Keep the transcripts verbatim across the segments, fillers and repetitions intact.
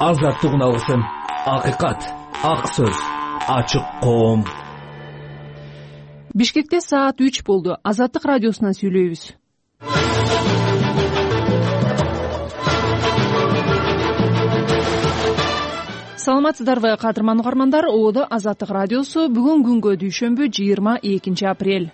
азаттык үналысын, акыйкат, ак сөз, ачык коом. Бишкекте саат үч болду. Азаттык радиосунан сүйлөйбүз. Саламатсыздарбы, кадырман угармандар. Оодо Азаттык радиосу. Бүгүн күнгө дүйшөмбү жыйырма экинчи апрель.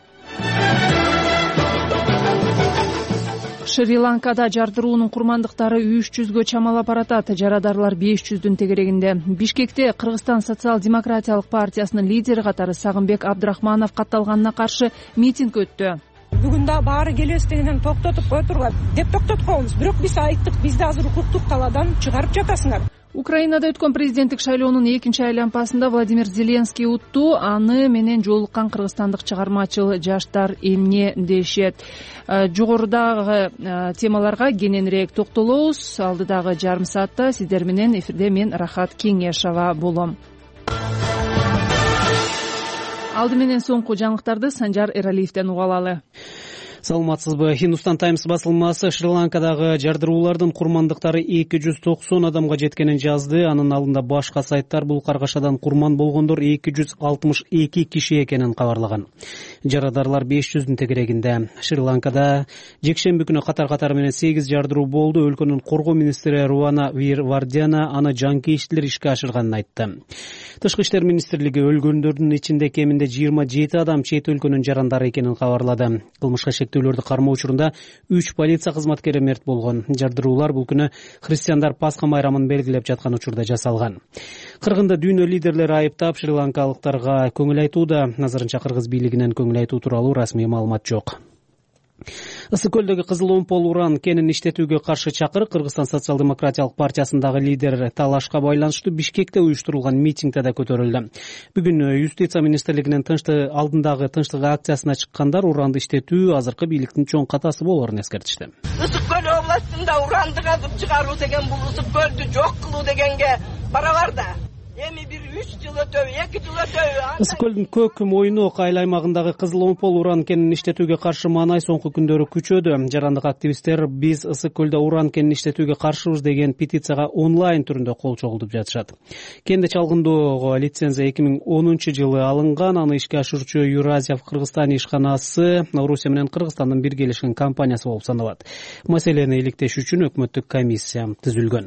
Шри-Ланкада жардыруунун курмандыктары үч жүзгө чамалап баратат. Жарадарлар беш жүздүн тегерегинде. Бишкекте Кыргызстан социал-демократиялык партиясынын лидери катары Сагынбек Абдрахманов катталганына каршы митинг өттү. Бүгүн да баары келебиз дегенден токтотуп кое турган деп токтотконбуз. Бирок биз айттык, бизди азыр укуктук талаадан чыгарып жатасыңар. Украинада өткөн президенттик шайлоонун экинчи айланпасында Владимир Зеленский утту. Аны менен жолуккан кыргызстандык чыгармачыл жаштар эмне дешет? Жогорудагы темаларга кененирээк токтолобуз. Алдыдагы жарым саатта сиздер менен эфирде мен Рахат Кеңешова болом. Алды менен соңку жаңылыктарды Санжар Эралиевден уга алалы. Саламатсызбы. Hindustan Times басылмасы Шри-Ланкадагы жардыруулардын курмандыктары эки жүз токсон адамга жеткенин жазды. Анын алдында башка сайттар бул каргашадан курман болгондор эки жүз алтымыш эки киши экенин кабарлаган. Жарадарлар беш жүздүн тегерегинде. Шри-Ланкада жекшемби күнү катар-катары менен сегиз жардыруу болду. Өлкөнүн коргоо министри Руана Вирвардяна аны жанкейиштилер ишке ашырганын айтты. Тышкы иштер министрлиги өлгөндөрдүн ичинде кеминде жыйырма жети адам чет өлкөнүн жарандары экенин кабарлады. Кылмышка шектөөлөрдү кармоо учурунда үч полиция кызматкери мерт болгон. Жардыруулар бул күнү христиандар Пасха майрамын белгилеп жаткан учурда жасалган. Кыргында дүйнө лидерлери айыптап шри-ланкалыктарга көңүл айтууда. Азырынча кыргыз бийлигинен көңүл айтуу тууралуу расмий маалымат жок. Ысык көлдөгү Кызыл Омпол уран кенин иштетүүгө каршы чакырык Кыргызстан социал-демократиялык партиясындагы лидер талашка байланыштуу Бишкекте уюштурулган митингде да көтөрүлдү. Бүгүн юстиция министрлигинин тынчтык алдындагы тынчтык акциясына чыккандар уранды иштетүү азыркы бийликтин чоң катасы болоорун эскертишти. Ысык көл областында уранды казып чыгаруу деген бул ысык көлдү жок кылуу дегенге барабар да. Эми бир үч жыл өтөбү, эки жыл өтөбү. Ысык көлдүн көк мойнок айыл аймагындагы Кызыл Омпол уран кенин иштетүүгө каршы маанай соңку күндөрү күчөдү. Жарандык активисттер биз ысык көлдө уран кенин иштетүүгө каршыбыз деген петицияга онлайн түрүндө кол чогултуп жатышат. Кенди чалгындоого лицензия эки миң онунчу жылы алынган. Аны ишке ашыруучу Юразия в Кыргызстане ишканасы Орусия менен Кыргызстандын биргелешкен компаниясы болуп саналат. Маселени иликтеш үчүн өкмөттүк комиссия түзүлгөн.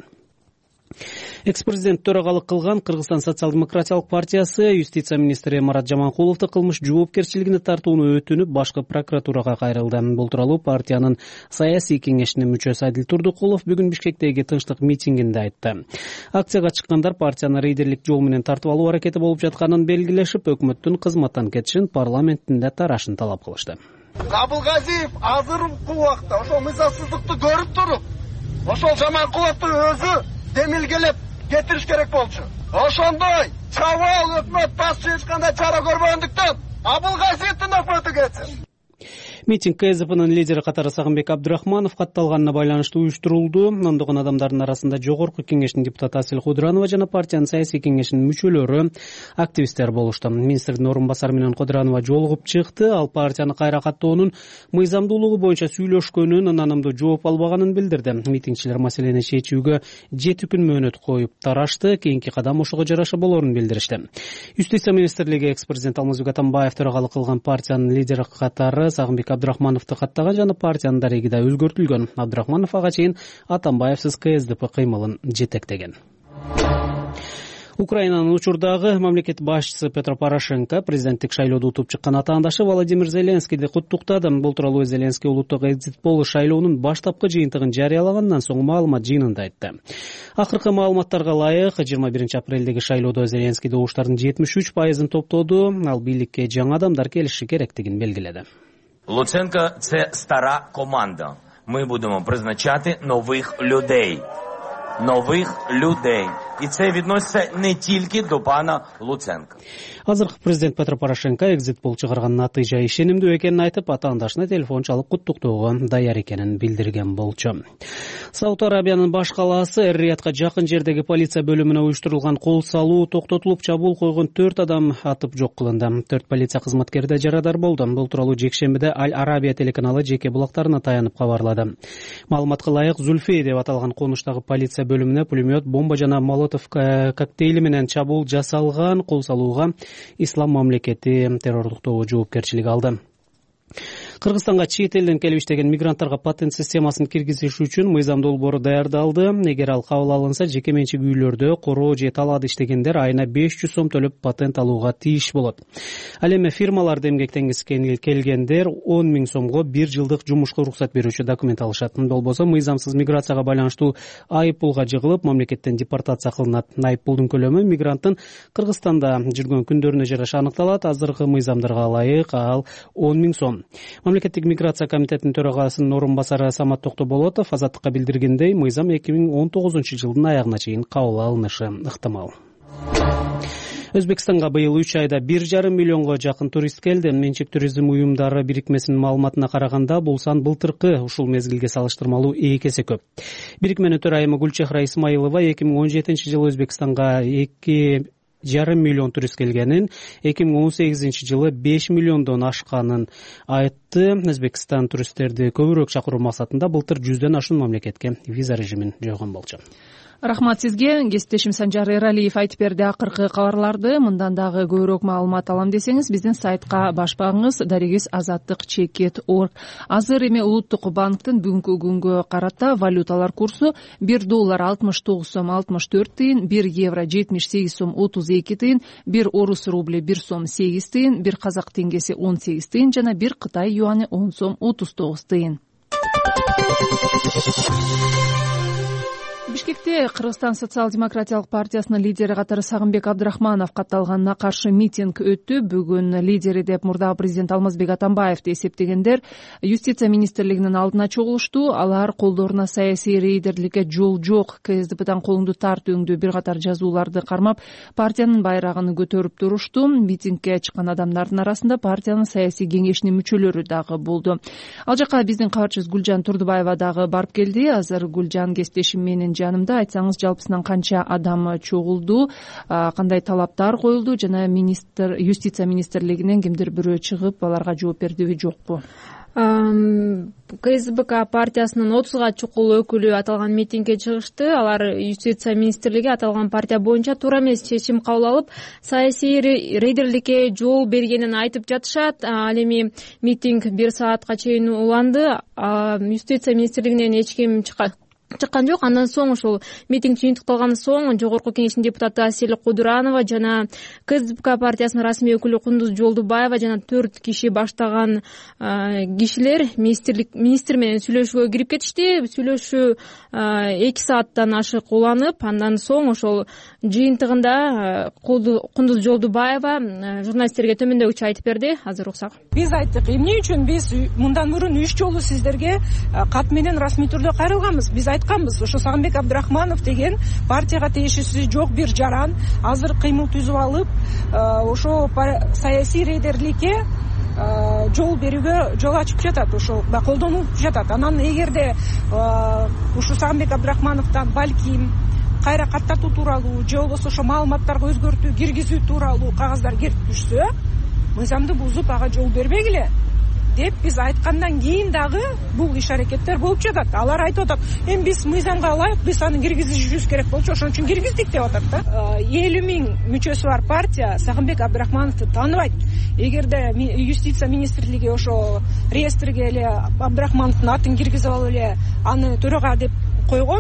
Экс-президент төрагалык кылган Кыргызстан социал-демократиялык партиясы юстиция министри Марат Жаманкуловду кылмыш жоопкерчилигине тартууну өтүнүп, башкы прокуратурага кайрылды. Бул тууралуу партиянын саясий кеңешинин мүчөсү Адил Турдукулов бүгүн Бишкектеги тынчтык митингинде айтты. Акцияга чыккандар партияны рейдерлик жол менен тартып алуу аракети болуп жатканын белгилешип, өкмөттүн кызматтан кетишин, парламенттин тарашын талап кылышты. Абылгазиев азыркы убакта ошол мыйзамсыздыкты көрүп туруп, ошол Жаманкуловдун өзү демилгелеп кетириш керек болчу. Ошондой чабал өкмөт башчы эч кандай чара көрбөгөндүктөн Абылгазиевдин өкмөтү кетсин. Митинг КСДПнын лидери катары Сагынбек Абдрахманов катталганына байланыштуу уюштурулду. Ондогон адамдардын арасында жогорку кеңештин депутаты Асель Кудранова жана партиянын саясий кеңешинин мүчөлөрү, активисттер болушту. Министрдин орун басары менен Кудранова жолугуп чыкты. Ал партияны кайра каттоонун мыйзамдуулугу боюнча сүйлөшкөнүн, анандамдуу жооп албаганын билдирди. Митингчилер маселени чечүүгө жети күн мөөнөт коюп тарашты. Кийинки кадам ошого жараша болоорун билдиришти. Юстиция министрлиги экс-президент Алмазбек Атамбаев төрагалык кылган партиянын лидери катары Сагынбек Абдрахмановду каттаган жана партиянын дареги да өзгөртүлгөн. Абдрахманов ага чейин Атамбаевсиз КСДП кыймылын жетектеген. Украинанын учурдагы мамлекет башчысы Петро Порошенко президенттик шайлоодо утуп чыккан атаандашы Владимир Зеленскийди куттуктады. Бул тууралуу Зеленский улуттук экзит-пол шайлоонун баштапкы жыйынтыгын жарыялагандан соң маалымат жыйынында айтты. Акыркы маалыматтарга ылайык жыйырма биринчи апрелдеги шайлоодо Зеленский добуштардын жетимиш үч пайызын топтоду. Ал бийликке жаңы адамдар келиши керектигин белгиледи. Луценко – це стара команда. Ми будемо призначати нових людей. Нових людей. І це відноситься не тільки до пана Луценка. Азыркы президент Петр Порошенко экзит пол чыгарган натыйжа ишенимдүү экенин айтып, атаандашына телефон чалып куттуктоого даяр экенин билдирген болчу. Сауд Арабиянын баш калаасы Эр-Риядка жакын жердеги полиция бөлүмүнө уюштурулган кол салуу токтотулуп, чабуул койгон төрт адам атып жок кылынды. Төрт полиция кызматкери да жарадар болду. Бул тууралуу жекшембиде Аль-Арабия телеканалы жеке булактарына таянып кабарлады. Маалыматка ылайык, Зульфей деп аталган конуштагы полиция бөлүмүнө пулемет, бомба жана молотов коктейли менен чабуул жасалган. Кол салууга Ислам мамлекети террордуктоо жоопкерчилиги алды. Кыргызстанга чет элден келип иштеген мигранттарга патент системасын киргизиш үчүн мыйзам долбоору даярдалды. Эгер ал кабыл алынса, жеке менчик үйлөрдө короо же талаада иштегендер айына беш жүз сом төлөп патент алууга тийиш болот. Ал эми фирмаларда эмгектенгиси келгендер он миң сомго бир жылдык жумушка уруксат берүүчү документ алышат. Болбосо мыйзамсыз миграцияга байланыштуу айыппулга жыгылып, мамлекеттен депортация кылынат. Айыппулдун көлөмү мигранттын Кыргызстанда жүргөн күндөрүнө жараша аныкталат. Азыркы мыйзамдарга ылайык ал он миң сом. Мамлекеттик миграция комитетинин төрагасынын орун басары Самат Токтоболотов Азаттыкка билдиргендей, мыйзам эки миң он тогузунчу жылдын аягына чейин кабыл алынышы ыктымал. Өзбекстанга быйыл үч айда бир жарым миллионго жакын турист келди. Менчик туризм уюмдары бирикмесинин маалыматына караганда, бул сан былтыркы ушул мезгилге салыштырмалуу эки эсе көп. Бирикменин төрайымы Гүлчехра Исмаилова эки миң он жетинчи жылы Өзбекстанга эки жарым миллион турист келгенин, эки миң он сегизинчи жылы беш миллиондон ашканын айтты. Өзбекстан туристтерди көбүрөөк чакыруу максатында былтыр жүздөн ашуун мамлекетке виза режимин жойгон болчу. Рахмат сизге. Кесиптешим Санжар Эралиев айтып берди акыркы кабарларды. Мындан дагы көбүрөөк маалымат алам десеңиз, биздин сайтка баш багыңыз дарегиз азаттык чекит точка орг. Азыр эми Улуттук банктын бүгүнкү күнгө карата валюталар курсу бир доллар алтымыш тогуз сом алтымыш төрт тыйын, бир евро жетимиш сегиз сом отуз эки тыйын, бир орус рубли бир сом сегиз тыйын, бир казак теңгеси он сегиз тыйын жана бир Кытай юаны он сом отуз тогуз тыйын. Бишкекте Кыргызстан социал-демократиялык партиясынын лидери катары Сагынбек Абдрахманов катталганына каршы митинг өттү. Бүгүн лидери деп мурдагы президент Алмазбек Атамбаевди эсептегендер юстиция министрлигинин алдына чогулушту. Алар колдоруна саясий рейдерликке жол жок, КСДПдан колуңду тарт өңдүү бир катар жазууларды кармап, партиянын байрагын көтөрүп турушту. Митингге чыккан адамдардын арасында партиянын саясий кеңешинин мүчөлөрү дагы болду. Ал жака биздин кабарчыбыз Гүлжан Турдубаева дагы барып келди. Азыр Гүлжан кесиптешим менин жанымда. Айтсаңыз, жалпысынан канча адам чогулду, кандай талаптар коюлду жана министр юстиция министрлигинен кимдир бирөө чыгып аларга жооп бердиби жокпу? КСДП партиясынын отузга чукул өкүлү аталган митингге чыгышты. Алар юстиция министрлиги аталган партия боюнча туура эмес чечим кабыл алып, саясий рейдерликке жол бергенин айтып жатышат. Ал эми митинг бир саатка чейин уланды. Юстиция министрлигинен эч ким чыккан жок. Андан соң ушул митинг жыйынтыкталгандан соң Жогорку кеңештин депутаты Асель Кудуранова жана КСДП партиясынын расмий өкүлү Кундуз Жолдубаева жана төрт киши баштаган кишилер министрлик министр менен сүйлөшүүгө кирип кетишти. Сүйлөшүү эки сааттан ашык уланып, андан соң ошол жыйынтыгында Кундуз Жолдубаева журналисттерге төмөндөгүчө айтып берди. Азыр уксак. Биз айттык, эмне үчүн биз мындан мурун үч жолу сиздерге кат менен расмий түрдө кайрылганбыз. Биз айтканбыз, ошо Сагынбек Абдрахманов деген партияга тиешеси жок бир жаран азыр кыймыл түзүп алып, ошо саясий рейдерликке жол берүүгө жол ачып жатат, ошо колдонуп жатат. Анан эгерде ушу Сагынбек Абдрахмановдон балким кайра каттатуу тууралуу же болбосо ошо маалыматтарга өзгөртүү киргизүү тууралуу кагаздар келип түшсө, мыйзамды бузуп ага жол бербегиле деп биз айткандан кийин дагы бул иш аракеттер болуп жатат. Алар айтып атат, эми биз мыйзамга ылайык биз аны киргизишибиз керек болчу, ошон үчүн киргиздик деп атат да. элүү миң мүчөсү бар партия Сагынбек Абдрахмановду тааныбайт. Эгерде юстиция министрлиги ошо реестрге эле Абдрахмановдун атын киргизип алып эле аны төрага деп койгон,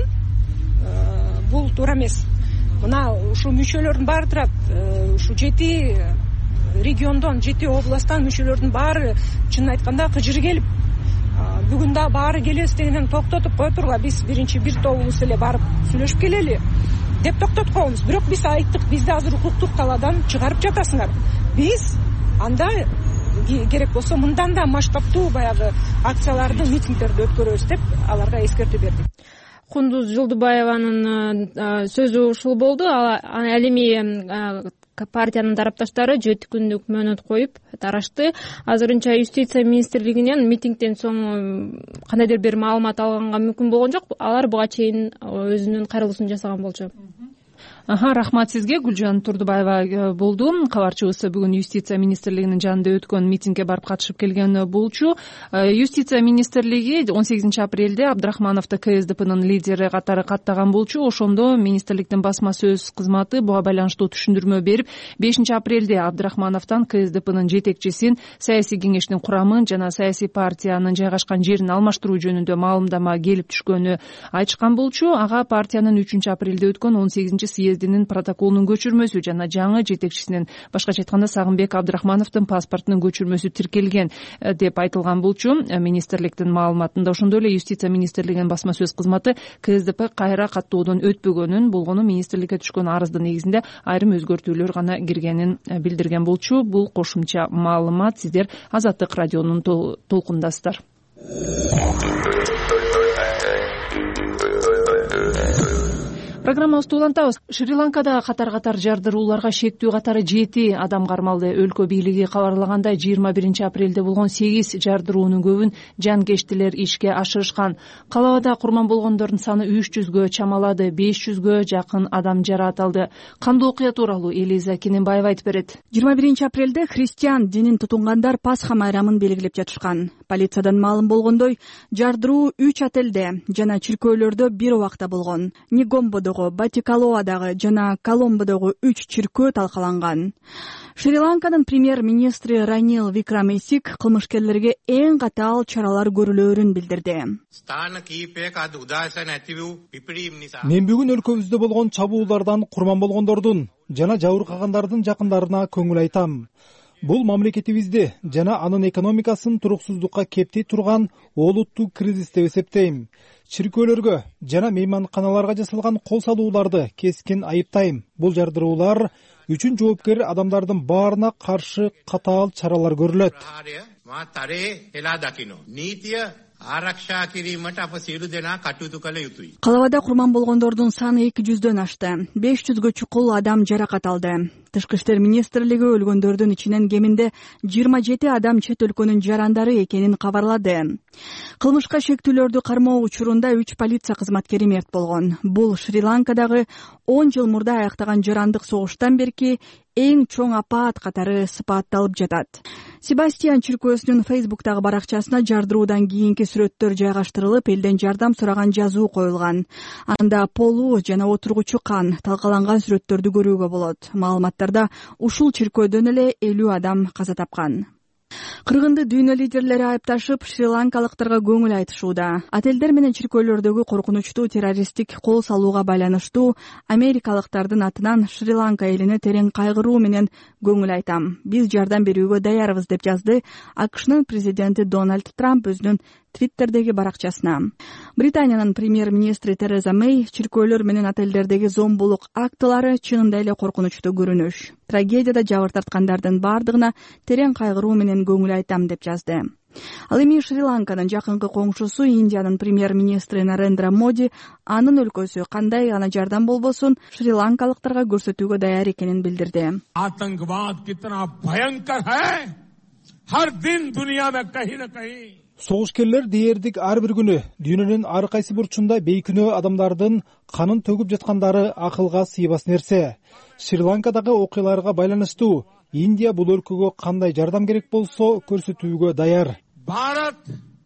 бул туура эмес. Мына ушул мүчөлөрдүн баары турат, ушу жети региондон, жети областтан мүчөлөрдүн баары чынын айтканда кыжыр келип, бүгүн да баары келебиз дегенден токтотуп кое тургула, биз биринчи бир тобубуз эле барып сүйлөшүп келели деп токтотуп коебуз. Бирок биз айттык, бизди азыр укуктук талаадан чыгарып жатасыңар. Биз анда керек болсо мындан да масштабтуу баягы акцияларды, митингдерди өткөрөбүз деп аларга эскертүү бердик. Кундуз Жылдыбаеванын сөзү ушул болду. Ал эми партиянын тарапташтары жети күндүк мөөнөт коюп тарашты. Азырынча юстиция министрлигинен митингден соң кандайдыр бир маалымат алганга мүмкүн болгон жок. Алар буга чейин өзүнүн кайрылуусун жасаган болчу. Аха, рахмат сизге. Гүлжан Турдубаева болду. Кабарчыбыз бүгүн юстиция министрлигинин жанында өткөн митингге барып катышып келген болчу. Юстиция министрлиги он сегизинчи апрелде Абдрахмановду КСДПнын лидери катары каттаган болчу. Ошондо министрликтин басма сөз кызматы буга байланыштуу түшүндүрмө берип, бешинчи апрелде Абдрахмановдон КСДПнын жетекчисин, саясий кеңештин курамын жана саясий партиянын жайгашкан жерин алмаштыруу жөнүндө маалымдама келип түшкөнү айтышкан болчу. Ага партиянын үчүнчү апрелде өткөн он сегизинчи съездинин протоколунун көчүрмөсү жана жаңы жетекчисинин, башкача айтканда Сагынбек Абдрахмановдун паспортунун көчүрмөсү тиркелген деп айтылган болчу. Министрликтин маалыматында ошондой эле юстиция министрлигинин басма сөз кызматы КСДП кайра каттоодон өтпөгөнүн, болгону министрликке түшкөн арыздын негизинде айрым өзгөртүүлөр гана киргенин билдирген болчу. Бул кошумча маалымат сиздер Азаттык радионун толкундасыздар. Программабызды улантабыз. Шри-Ланкада катар-катар жардырууларга шектүү катары жети адам кармалды. Өлкө бийлиги кабарлагандай жыйырма биринчи апрелде болгон сегиз жардыруунун көбүн жанкештилер ишке ашырышкан. Калабада курман болгондордун саны үч жүзгө чамалады, беш жүзгө жакын адам жараат алды. Кандуу окуя тууралуу Элиза Кененбаева айтып берет. жыйырма биринчи апрелде христиан динин тутунгандар Пасха майрамын белгилеп жатышкан. Полициядан маалым болгондой, жардыруу үч отелде жана чиркөөлөрдө бир убакта болгон. Нигомбодо, Батикалоадагы жана Коломбодогу үч чиркөө талкаланган. Шри-Ланканын премьер-министри Ранил Викрамесик кылмышкерлерге эң катаал чаралар көрүлөөрүн билдирди. Мен бүгүн өлкөбүздө болгон чабуулдардан курман болгондордун жана жабыркагандардын жакындарына көңүл айтам. Бул мамлекетибизди жана анын экономикасын туруксуздукка кепти турган олуттуу кризис деп эсептейм. Чиркөөлөргө жана мейманканаларга жасалган кол салууларды кескин айыптайм. Бул жардыруулар үчүн жоопкер адамдардын баарына каршы катаал чаралар көрүлөт. Калабада курман болгондордун саны эки жүздөн ашты. беш жүзгө чукул адам жаракат алды. Тышкы иштер министрлиги өлгөндөрдүн ичинен кеминде жыйырма жети адам чет өлкөнүн жарандары экенин кабарлады. Кылмышка шектүүлөрдү кармоо учурунда үч полиция кызматкери мерт болгон. Бул Шри-Ланкадагы он жыл мурда аяктаган жарандык согуштан берки эң чоң апаат катары сыпатталып жатат. Себастьян чиркөөсүнүн Фейсбуктагы баракчасына жардыруудан кийинки сүрөттөр жайгаштырылып, элден жардам сураган жазуу коюлган. Анда полу жана отургучу кан талкаланган сүрөттөрдү көрүүгө болот. Маалыматтарда ушул чиркөөдөн эле элүү адам каза тапкан. Кыргынды дүйнө лидерлери айыпташып, шри-ланкалыктарга көңүл айтышууда. Отелдер менен чиркөөлөрдөгү коркунучтуу террористтик кол салууга байланыштуу америкалыктардын атынан Шри-Ланка элине терең кайгыруу менен көңүл айтам. Биз жардам берүүгө даярбыз деп жазды АКШнын президенти Дональд Трамп өзүнүн Твиттердеги баракчасына. Британиянын премьер-министри Тереза Мэй чиркөөлөр менен отелдердеги зомбулук актылары чынында эле коркунучтуу көрүнүш. Трагедияда жабыр тарткандардын бардыгына терең кайгыруу менен көңүл айтам деп жазды. Ал эми Шри-Ланканын жакынкы коңшусу Индиянын премьер-министри Нарендра Моди анын өлкөсү кандай гана жардам болбосун шри-ланкалыктарга көрсөтүүгө даяр экенин билдирди. Атанквад китна भयंकर है हर दिन दुनिया में कहीं न कहीं Согушкерлер дээрдик ар бир күнү дүйнөнүн ар кайсы бурчунда бейкүнөө адамдардын канын төгүп жаткандары акылга сыйбас нерсе. Шри-Ланкадагы окуяларга байланыштуу Индия бул өлкөгө кандай жардам керек болсо көрсөтүүгө даяр. भारत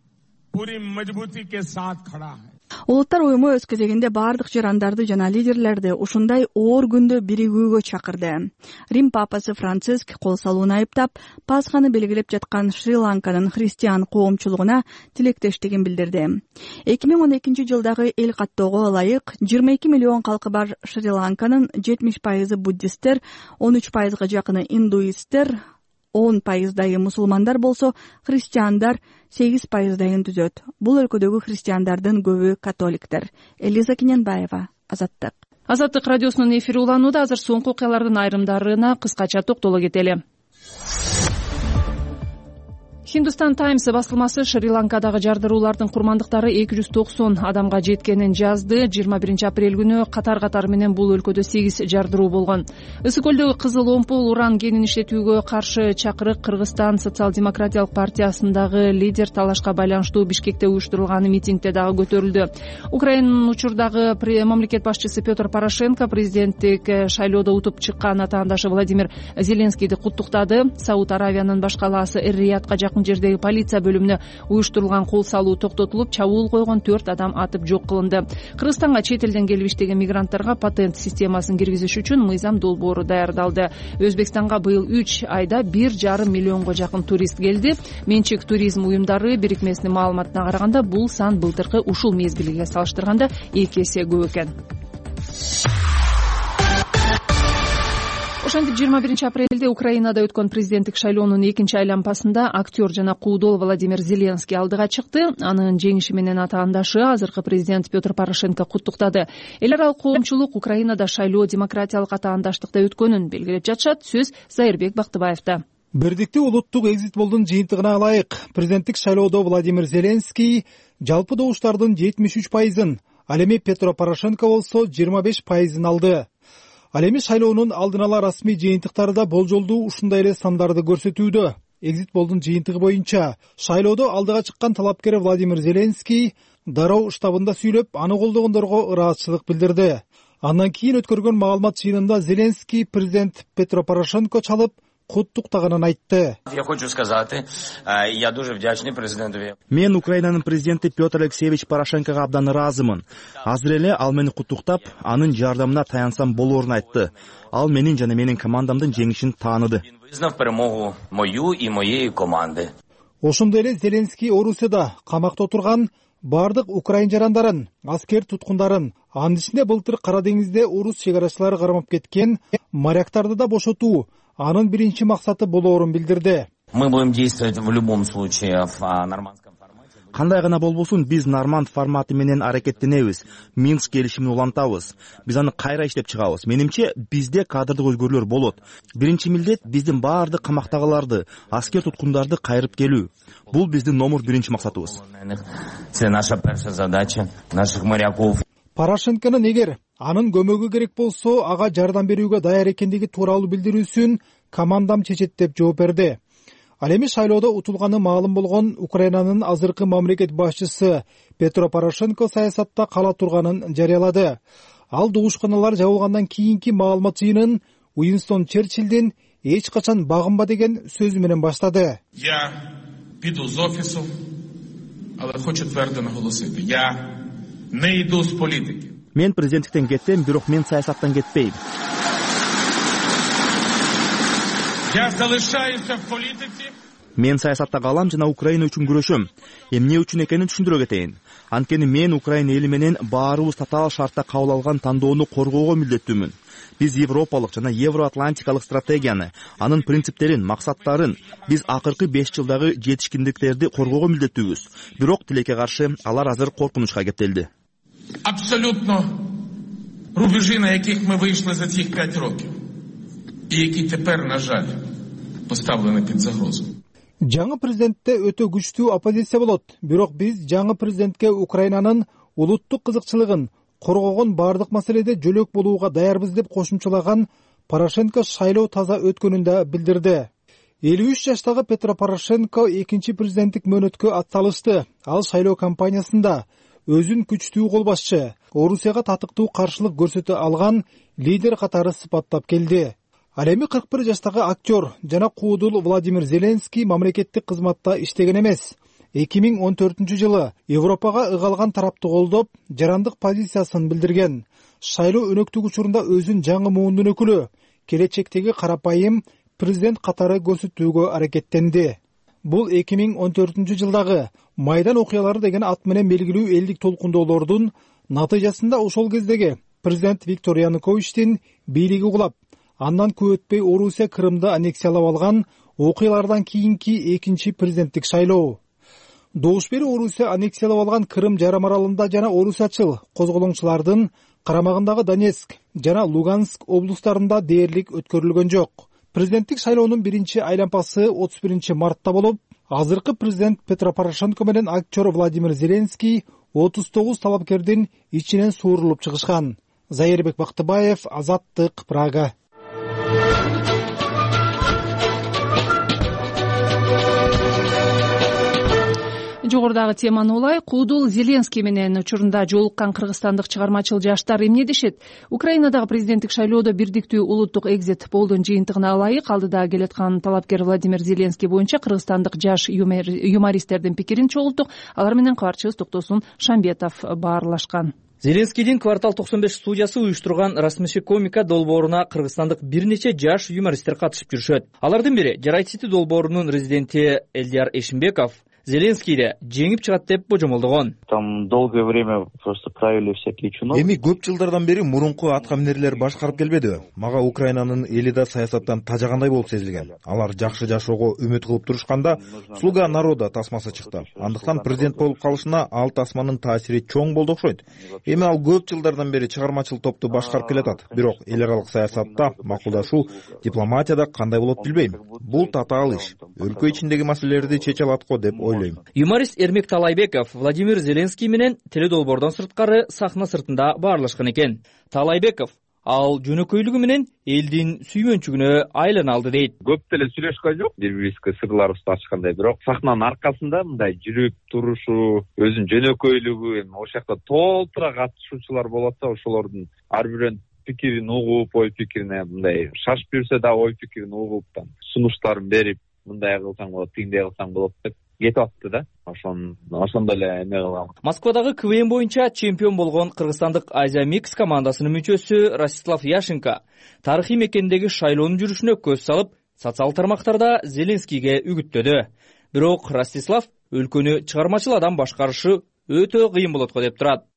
पूरी मजबूती के साथ खड़ा है. Улуттар уюму өз кезегинде бардык жарандарды жана лидерлерди ушундай оор күндө биригүүгө чакырды. Рим папасы Франциск кол салууну айыптап, Пасханы белгилеп жаткан Шри-Ланканын христиан коомчулугуна тилектештигин билдирди. эки миң он экинчи жылдагы эл каттоого ылайык жыйырма эки миллион калкы бар Шри-Ланканын жетимиш пайызы буддисттер, он үч пайызга жакыны индуисттер, он пайыздайы мусулмандар болсо, христиандар сегиз пайыздайын түзөт. Бул өлкөдөгү христиандардын көбү католиктер. Элиза Кененбаева, Азаттык. Азаттык радиосунун эфири уланууда. Азыр соңку окуялардын айрымдарына кыскача токтоло кетели. Hindustan Times басылмасы Шри-Ланкадагы жардыруулардын курмандыктары эки жүз токсон адамга жеткенин жазды. жыйырма биринчи апрель күнү катар-катар менен бул өлкөдө сегиз жардыруу болгон. Ысык көлдөгү кызыл омпул уран кенин иштетүүгө каршы чакырык Кыргызстан социал-демократиялык партиясындагы лидер талашка байланыштуу Бишкекте уюштурулган митингде дагы көтөрүлдү. Украинанын учурдагы мамлекет башчысы Петр Порошенко президенттик шайлоодо утуп чыккан атаандашы Владимир Зеленскийди куттуктады. Сауд Аравиянын баш калаасы Эр-Риядка жакын жердеги полиция бөлүмүнө уюштурулган кол салуу токтотулуп, чабуул койгон төрт адам атып жок кылынды. Кыргызстанга чет элден келип иштеген мигранттарга патент системасын киргизиш үчүн мыйзам долбоору даярдалды. Өзбекстанга быйыл үч айда бир жарым миллионго жакын турист келди. Менчик туризм уюмдары бирикмесинин маалыматына караганда, бул сан былтыркы ушул мезгилге салыштырганда эки эсе көп экен. Ошентип жыйырма биринчи апрелде Украинада өткөн президенттик шайлоонун экинчи айланпасында актер жана куудол Владимир Зеленский алдыга чыкты. Анын жеңиши менен атаандашы азыркы президент Петр Порошенко куттуктады. Эл аралык коомчулук Украинада шайлоо демократиялык атаандаштыкта өткөнүн белгилеп жатышат. Сөз Зайырбек Бактыбаевда. Бирдикти улуттук экзит-полдун жыйынтыгына ылайык президенттик шайлоодо Владимир Зеленский жалпы добуштардын жетимиш үч пайызын, ал эми Петро Порошенко болсо жыйырма беш пайызын алды. Ал эми шайлоонун алдын ала расмий жыйынтыктары да болжолдуу ушундай эле сандарды көрсөтүүдө. Экзит-полдун жыйынтыгы боюнча шайлоодо алдыга чыккан талапкер Владимир Зеленский дароо штабында сүйлөп, аны колдогондорго ыраазычылык билдирди. Андан кийин өткөргөн маалымат жыйынында Зеленский президент Петро Порошенко чалып куттуктаганын айтты. Я хочу сказать, я дуже вдячный президенту. Мен Украинанын президенти Петр Алексеевич Порошенкого абдан ыраазымын. Азыр эле ал мени куттуктап, анын жардамына таянсам болоорун айтты. Ал менин жана менин командамдын жеңишин тааныды. Признав перемогу мою и моей команды. Ошондой эле Зеленский Орусияда камакта отурган бардык украин жарандарын, аскер туткундарын, анын ичинде былтыр Кара деңизде орус чек арачылары кармап кеткен моряктарды да бошотуу анын биринчи максаты болоорун билдирди. Мы будем действовать в любом случае в нормандском формате. Кандай гана болбосун, биз норманд форматы менен аракеттенебиз. Минск келишимин улантабыз. Биз аны кайра иштеп чыгабыз. Менимче, бизде кадрдык өзгөрүүлөр болот. Биринчи милдет биздин баардык камактагыларды, аскер туткундарды кайрып келүү. Бул биздин номер биринчи максатыбыз. Это наша первая задача наших моряков. Порошенконун эгер анын көмөгү керек болсо, ага жардам берүүгө даяр экендиги тууралуу билдирүүсүн командам чечет деп жооп берди. Ал эми шайлоодо утулганы маалым болгон Украинанын азыркы мамлекет башчысы Петро Порошенко саясатта кала турганын жарыялады. Ал дуушканалар жабылгандан кийинки маалымат жыйынын Уинстон Черчиллдин эч качан багынба деген сөзү менен баштады. Я піду з офісу, але хочу твердо наголосити. Я не йду з політики. Мен президенттиктен кеттем, бирок мен саясаттан кетпейм. Я залишаюся в політиці. Мен саясатта калам жана Украина үчүн күрөшөм. Эмне үчүн экенин түшүндүрө кетейин. Анткени мен Украина эли менен баарыбыз татаал шартта кабыл алган тандоону коргоого милдеттүүмүн. Биз европалык жана евроатлантикалык стратегияны, анын принциптерин, максаттарын, биз акыркы беш жылдагы жетишкиндиктерди коргоого милдеттүүбүз. Бирок тилекке каршы алар азыр коркунучка кептелди. Абсолютно рубежі, на яких ми вийшли за цих п'ять років, і які тепер, на жаль, поставлені під загрозу. Жаңы президентте өтө күчтүү оппозиция болот. Бирок биз жаңы президентке Украинанын улуттук кызыкчылыгын коргогон бардык маселеде жөлөк болууга даярбыз деп кошумчалаган Порошенко шайлоо таза өткөнүн да билдирди. элүү үч жаштагы Петро Порошенко экинчи президенттик мөөнөткө атталышты. Ал шайлоо кампаниясында өзүн күчтүү кол башчы, Орусияга татыктуу каршылык көрсөтө алган лидер катары сыпаттап келди. Ал эми кырк бир жаштагы актер жана куудул Владимир Зеленский мамлекеттик кызматта иштеген эмес. эки миң он төртүнчү жылы Европага ыгалган тарапты колдоп, жарандык позициясын билдирген. Шайлоо өнөктүк учурунда өзүн жаңы муундун өкүлү, келечектеги карапайым президент катары көрсөтүүгө аракеттенди. Бул эки миң он төртүнчү жылдагы Майдан окуялары деген ат менен белгилүү элдик толкундоолордун натыйжасында ошол кездеги президент Виктор Януковичтин бийлиги кулап, андан көп өтпөй Орусия Крымды аннексиялап алган окуялардан кийинки экинчи президенттик шайлоо. Добуш бери Орусия аннексиялап алган Крым жарым аралында жана орусиячыл козголоңчулардын карамагындагы Донецк жана Луганск облустарында дээрлик өткөрүлгөн жок. Президенттик шайлоонун биринчи айланпасы отуз биринчи мартта болуп, Азыркы президент Петро Порошенко менен актер Владимир Зеленский отуз тогуз талапкердин ичинен суурулуп чыгышкан. Зайырбек Бактыбаев, Азаттык, Прага. Жогорудагы теманы улай, Куудул Зеленский менен учурунда жолуккан кыргызстандык чыгармачыл жаштар эмне дешет? Украинадагы президенттик шайлоодо бирдиктүү улуттук экзит полдун жыйынтыгына ылайык алдыда келаткан талапкер Владимир Зеленский боюнча кыргызстандык жаш юмористтердин пикирин чогулттук. Алар менен кабарчыбыз Токтосун Шамбетов баарлашкан. Зеленскийдин квартал токсон беш студиясы уюштурган Расмеши комика долбооруна кыргызстандык бир нече жаш юмористтер катышып жүрүшөт. Алардын бири Жарайсити долбоорунун резиденти Элдияр Эшимбеков Зеленскийди жеңип чыгат деп божомолдогон. Там долгое время просто правили всякие чиновники. Эми көп жылдардан бери мурунку атка минерлер башкарып келбедиби? Мага Украинанын эли да саясаттан тажагандай болуп сезилген. Алар жакшы жашоого үмүт кылып турушканда слуга народа тасмасы чыкты. Андыктан президент болуп калышына ал тасманын таасири чоң болду окшойт. Эми ал көп жылдардан бери чыгармачыл топту башкарып келатат. Бирок эл аралык саясатта макулдашуу, дипломатияда кандай болот билбейм. Бул татаал иш. Өлкө ичиндеги маселелерди чече алат го деп ойлойм. Юморист Эрмек Талайбеков Владимир Зеленский менен теледолбоордон сырткары сахна сыртында баарлашкан экен. Талайбеков ал жөнөкөйлүгү менен элдин сүймөнчүгүнө айлана алды дейт. Көп деле сүйлөшкөн жок, бири-бирибизге сырларыбызды ачкандай, бирок сахнанын аркасында мындай жүрүп турушу, өзүнүн жөнөкөйлүгү, эми ошол жакта толтура катышуучулар болот да, ошолордун ар бирөөнүн пикирин угуп, ой пикирине мындай шашып жүрсө да ой пикирин угуп, сунуштарын берип, мындай кылсаң болот, тигиндей кылсаң болот деп кетип атты да. Ошон ошондо эле эме кылгам. Москвадагы КВН боюнча чемпион болгон кыргызстандык Азия Микс командасынын мүчөсү Ростислав Яшенко тарыхый мекендеги шайлоонун жүрүшүнө көз салып, социал тармактарда Зеленскийге үгүттөдү. Бирок Ростислав өлкөнү чыгармачыл адам башкарышы өтө кыйын болот го деп турат.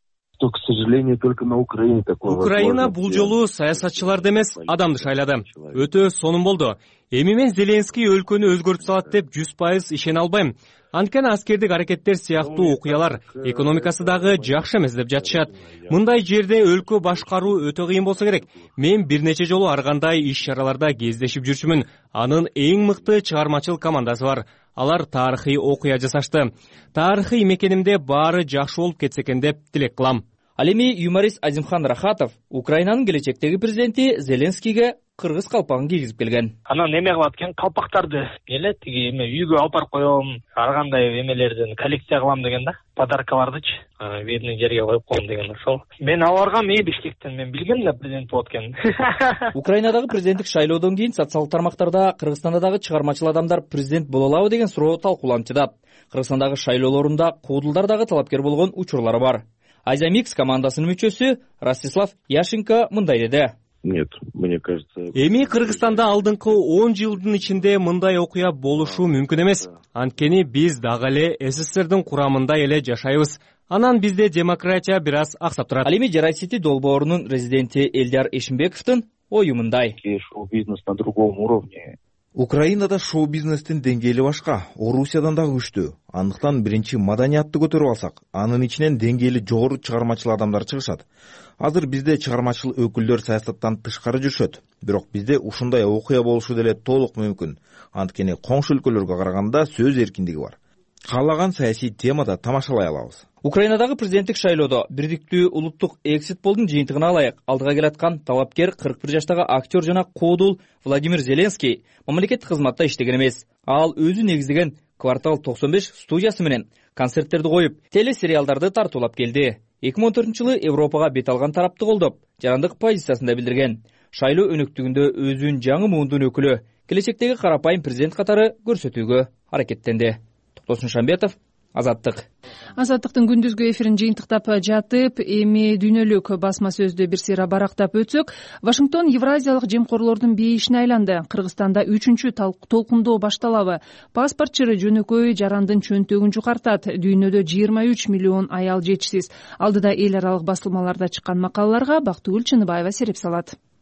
К сожалению, только на Украине такое. Украина бул жолу саясатчыларды эмес, адамды шайлады. Өтө сонун болду. Эми мен Зеленский өлкөнү өзгөртүп салат деп жүз пайыз ишене албайм. Анткени аскердик аракеттер сыяктуу окуялар экономикасы дагы жакшы эмес деп жатышат. Мындай жерде өлкө башкаруу өтө кыйын болсо керек. Мен бир нече жолу ар кандай иш-чараларда кездешип жүрчүмүн. Анын эң мыкты чыгармачыл командасы бар. Алар тарыхый окуя жасашты. Тарыхый мекенимде баары жакшы болуп кетсе экен деп тилек кылам. Ал эми юморист Азимхан Рахатов Украинанын келечектеги президенти Зеленскийге кыргыз калпагын кийгизип келген. Анан эме кылат экен, калпактарды эле тиги эме үйгө алып барып коем, ар кандай эмелерден коллекция кылам деген да, подаркалардычы видный жерге коюп коем деген ошол. Мен аларгам эми Бишкектен мен билгем да президент болот экенин. Украинадагы президенттик шайлоодон кийин социалдык тармактарда Кыргызстанда дагы чыгармачыл адамдар президент боло алабы деген суроо талкууланып жатат. Кыргызстандагы шайлоолорунда куудулдар дагы талапкер болгон учурлары бар. Азия Микс командасынын мүчөсү Ростислав Яшенко мындай деди. Нет, мне кажется. Эми Кыргызстанда алдыңкы он жылдын ичинде мындай окуя болушу мүмкүн эмес. Анткени биз дагы эле СССРдин курамында эле жашайбыз. Анан бизде демократия бир аз аксап турат. Ал эми Жарайсити долбоорунун резиденти Элдияр Эшимбековдун ою мындай. Шоу-бизнес на другом уровне. Украинада шоу-бизнестин деңгээли башка, Орусиядан дагы күчтүү. Андыктан биринчи маданиятты көтөрүп алсак, анын ичинен деңгээли жогору чыгармачыл адамдар чыгышат. Азыр бизде чыгармачыл өкүлдөр саясаттан тышкары жүрүшөт. Бирок бизде ушундай окуя болушу деле толук мүмкүн. Анткени коңшу өлкөлөргө караганда сөз эркиндиги бар. Каалаган саясий темада тамашалай алабыз. Украинадагы президенттик шайлоодо бирдиктүү улуттук экзит полдун жыйынтыгына ылайык алдыга келаткан талапкер кырк бир жаштагы актер жана куудул Владимир Зеленский мамлекеттик кызматта иштеген эмес. Ал өзү негиздеген квартал токсон беш студиясы менен концерттерди коюп, телесериалдарды тартуулап келди. эки миң он төртүнчү жылы Европага бет алган тарапты колдоп, жарандык позициясында билдирген. Шайлоо өнөктүгүндө өзүнүн жаңы муундун өкүлү, келечектеги карапайым президент катары көрсөтүүгө аракеттенди. Токтосун Шамбетов, Азаттык. Азаттыктын күндүзгү эфирин жыйынтыктап жатып, эми дүйнөлүк басма сөздү бир сыйра барактап өтсөк, Вашингтон Евразиялык жемкорлордун бейишине айланды. Кыргызстанда үчүнчү толкундоо башталабы. Паспортчыры жөнөкөй жарандын чөнтөгүн жукартат. Дүйнөдө жыйырма үч миллион аял жетишсиз. Алдыда эл аралык басылмаларда чыккан макалаларга Бактыгүл Чыныбаева сереп салат.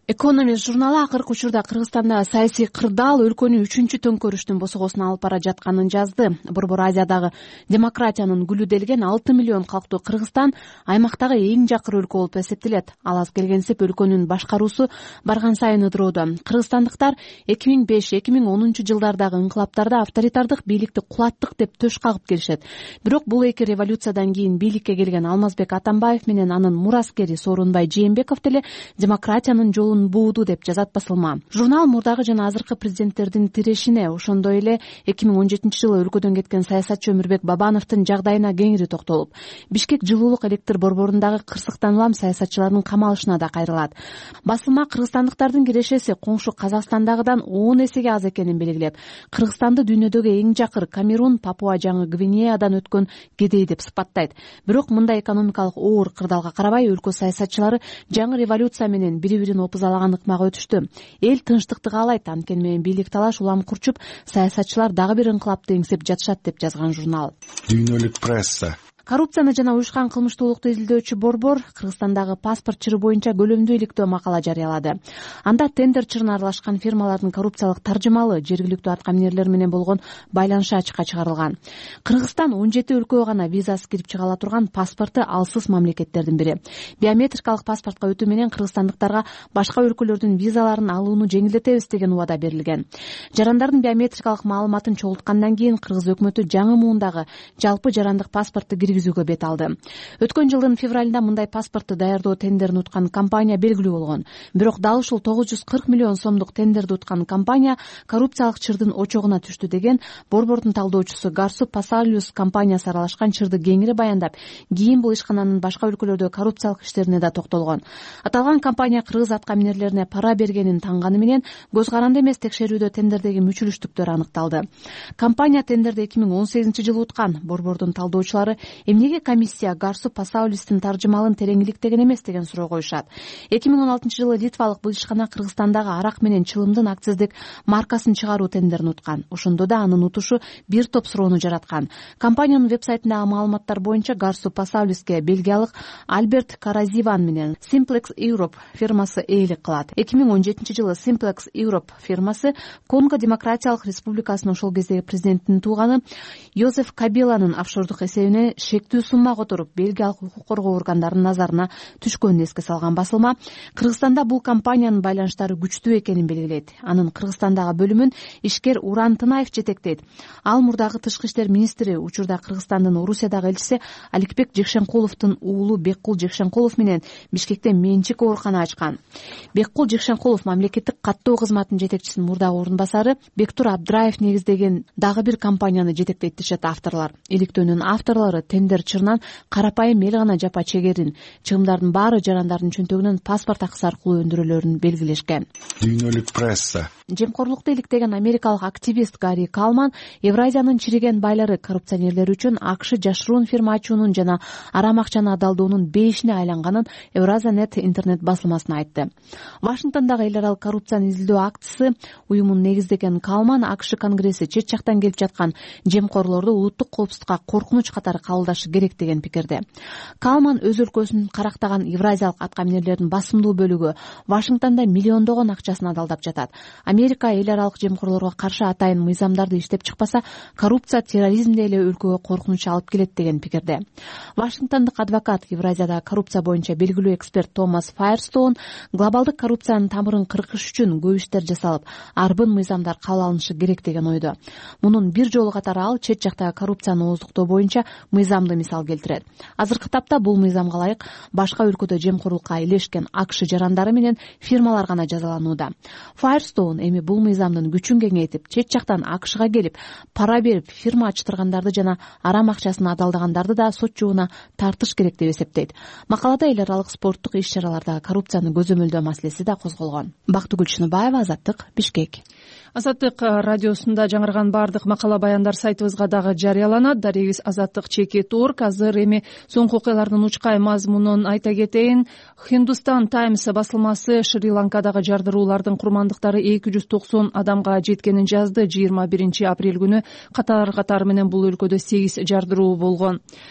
Экономист журналы акыркы учурда Кыргызстанда саясий кырдаал өлкөнү үчүнчү төңкөрүштүн босогосуна алып бара жатканын жазды. Борбор Азиядагы демократиянын гүлү делген алты миллион калктуу Кыргызстан аймактагы эң жакыр өлкө болуп эсептелет. Ал аз келгенсип өлкөнүн башкаруусу барган сайын ыдыроодо. Кыргызстандыктар эки миң беш эки миң онунчу жылдардагы инкылаптарда авторитардык бийликти кулаттык деп төш кагып келишет. Бирок бул эки революциядан кийин бийликке келген Алмазбек Атамбаев менен анын мураскери Соорунбай Жээнбеков деле демократиянын жолун бууду деп жазат басылма. Журнал мурдагы жана азыркы президенттердин тирешине, ошондой эле эки миң он жетинчи жылы өлкөдөн кеткен саясатчы Өмүрбек Бабановдун жагдайына кеңири токтолуп, Бишкек жылуулук электр борборундагы кырсыктан улам саясатчылардын камалышына да кайрылат. Басылма кыргызстандыктардын кирешеси коңшу Казакстандагыдан он эсеге аз экенин белгилеп, Кыргызстанды дүйнөдөгү эң жакыр Камерун, Папуа Жаңы Гвинеядан өткөн кедей деп сыпаттайт. Бирок мындай экономикалык оор кырдаалга карабай өлкө саясатчылары жаңы революция менен бири-бирин опузалаган ыкмага өтүштү. Эл тынчтыкты каалайт, анткени менен бийлик талаш улам курчуп, саясатчылар дагы бир инкылапты эңсеп жатышат деп жазган журнал. Дүйнөлүк пресса Коррупцияны жана уюшкан кылмыштуулукту изилдөөчү борбор Кыргызстандагы паспорт чыры боюнча көлөмдүү иликтөө макала жарыялады. Анда тендер чырына аралашкан фирмалардын коррупциялык таржымалы жергиликтүү аткаминерлер менен болгон байланышы ачыкка чыгарылган. Кыргызстан он жети өлкөгө гана визасыз кирип чыга ала турган паспорту алсыз мамлекеттердин бири. Биометрикалык паспортко өтүү менен кыргызстандыктарга башка өлкөлөрдүн визаларын алууну жеңилдетебиз деген убада берилген. Жарандардын биометрикалык маалыматын чогулткандан кийин кыргыз өкмөтү жаңы муундагы жалпы жарандык паспортду киргизүүгө бет алды. Өткөн жылдын февралында мындай паспортду даярдоо тендерин уткан компания белгилүү болгон. Бирок дал ушул тогуз жүз кырк миллион сомдук тендерди уткан компания коррупциялык чырдын очогуна түштү деген борбордун талдоочусу Гарсу Пасалиус компаниясы аралашкан чырды кеңири баяндап, кийин бул ишкананын башка өлкөлөрдө коррупциялык иштерине да токтолгон. Аталган компания кыргыз аткаминерлерине пара бергенин танганы менен көз каранды эмес текшерүүдө тендердеги мүчүлүштүктөр аныкталды. Компания тендерди эки миң он сегизинчи жылы уткан. Борбордун талдоочулары эмнеге комиссия Гарсу Пасаулистин таржымалын терең иликтеген эмес деген суроо коюшат. эки миң он алтынчы жылы Литвалык бул ишкана Кыргызстандагы арак менен чылымдын акциздик маркасын чыгаруу тендерин уткан. Ошондо да анын утушу бир топ суроону жараткан. Компаниянын вебсайтындагы маалыматтар боюнча Гарсу Пасаулиске бельгиялык Альберт Каразиван менен Simplex Europe фирмасы ээлик кылат. эки миң он жетинчи жылы Simplex Europe фирмасы Конго Демократиялык Республикасынын ошол кездеги президенттин тууганы Йозеф Кабиланын офшордук эсебине шектүү сумма которуп бельгиялык укук коргоо органдарынын назарына түшкөнүн эске салган басылма Кыргызстанда бул компаниянын байланыштары күчтүү экенин белгилейт. Анын Кыргызстандагы бөлүмүн ишкер Уран Тынаев жетектейт. Ал мурдагы тышкы иштер министри, учурда Кыргызстандын Орусиядагы элчиси Аликбек Жекшенкуловдун уулу Беккул Жекшенкулов менен Бишкекте менчик оорукана ачкан. Беккул Жекшенкулов мамлекеттик каттоо кызматынын жетекчисинин мурдагы орун басары, Бектур Абдраев негиздеген дагы бир компанияны жетектейт дешет авторлор. Иликтөөнүн авторлору тендер чырынан карапайым эл гана жапа чегерин, чыгымдардын баары жарандардын чөнтөгүнөн паспорт акысы аркылуу өндүрүлөрүн белгилешкен. Дүйнөлүк пресса Жемкорлукту иликтеген америкалык активист Гарри Калман Евразиянын чириген байлары коррупционерлер үчүн АКШ жашыруун фирма ачуунун жана арам акчаны адалдоонун бейишине айланганын Евразиянет интернет басылмасына айтты. Вашингтондагы эл аралык коррупцияны изилдөө акциясы уюмун негиздеген Калман АКШ конгресси чет жактан келип жаткан жемкорлорду улуттук коопсуздукка коркунуч катары кабылдашы керек деген пикирде. Калман өз өлкөсүн карактаган евразиялык аткаминерлердин басымдуу бөлүгү Вашингтондо миллиондогон акчасын адалдап жатат. Америка эл аралык жемкорлорго каршы атайын мыйзамдарды иштеп чыкпаса, коррупция терроризмди эле өлкөгө коркунуч алып келет деген пикирде. Вашингтондук адвокат, Евразияда коррупция боюнча белгилүү эксперт Томас Файерстоун глобалдык коррупциянын тамырын кыркыш үчүн көп иштер жасалып, арбын мыйзамдар кабыл алынышы керек деген ойдо. Мунун бир жолу катары ал чет жактагы коррупцияны ооздуктоо боюнча мыйзамды мисал келтирет. Азыркы тапта бул мыйзамга ылайык башка өлкөдө жемкорлукка илешкен АКШ жарандары менен фирмалар гана жазаланууда. Файерстоун эми бул мыйзамдын күчүн кеңейтип, чет жактан АКШга келип, пара берип, фирма ачтыргандарды жана арам акчасын адалдагандарды да сот жобуна тартыш керек деп эсептейт. Макалада эл аралык спорттук иш-чаралардагы коррупцияны көзөмөлдөө маселеси да козголгон. Бактыгүл Чыныбаева, Азаттык, Бишкек. Азаттык радиосунда жаңырган баардык макала баяндар сайтыбызга дагы жарыяланат. Дарегиз Азаттык чекит орг. Азыр эми соңку окуялардын учкай мазмунун айта кетейин. Hindustan Times басылмасы Шри-Ланкадагы жардыруулардын курмандыктары эки жүз токсон адамга жеткенин жазды. жыйырма биринчи апрель күнү катар катары менен бул өлкөдө сегиз жардыруу болгон.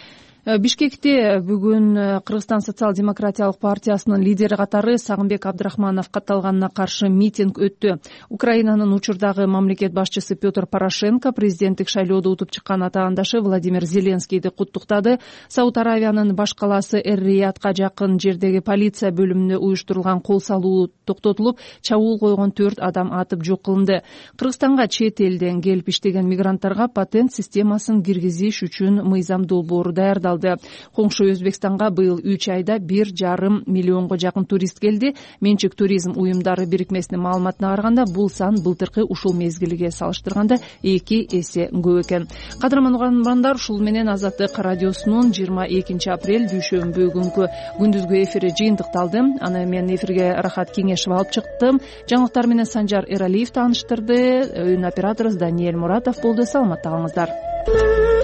Бишкекте бүгүн Кыргызстан социал-демократиялык партиясынын лидери катары Сагынбек Абдрахманов катталганына каршы митинг өттү. Украинанын учурдагы мамлекет башчысы Петр Порошенко президенттик шайлоодо утуп чыккан атаандашы Владимир Зеленскийди куттуктады. Сауд Аравиянын баш калаасы Эр-Риядка жакын жердеги полиция бөлүмүндө уюштурулган кол салуу токтотулуп, чабуул койгон төрт адам атып жок кылынды. Кыргызстанга чет элден келип иштеген мигранттарга патент системасын киргизиш үчүн мыйзам долбоору даярдалды. Коңшу Өзбекстанга быйыл үч айда бир жарым миллионго жакын турист келди. Менчик туризм уюмдары бирикмесинин маалыматына караганда, бул сан былтыркы ушул мезгилге салыштырганда эки эсе көп экен. Кадырман угармандар, ушул менен Азаттык радиосунун жыйырма экинчи апрель дүйшөмбү күнкү күндүзгү эфири жыйынтыкталды. Аны мен эфирге Рахат Кеңешев алып чыктым. Жаңылыктар менен Санжар Эралиев тааныштырды. Өйүн операторубуз Даниэль Муратов болду. Саламатта калыңыздар.